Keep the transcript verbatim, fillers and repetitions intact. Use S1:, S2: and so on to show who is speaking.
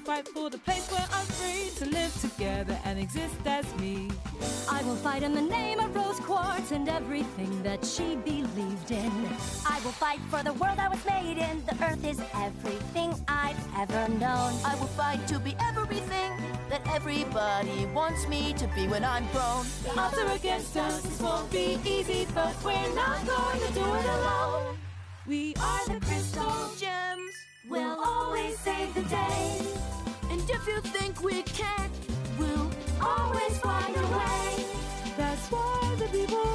S1: fight for the place where I'm free to live together and exist as me.
S2: I will fight in the name of Rose Quartz and everything that she believed in. I will fight for the world I was made in. The earth is everything I've ever known.
S3: I will fight to be everything that everybody wants me to be when I'm grown.
S1: The odds are against us, this won't be easy, but we're not going to do it alone. We are the Crystal Gems,
S2: we'll always save the day.
S3: And if you think we can't, we'll
S2: always find a way.
S1: That's why the people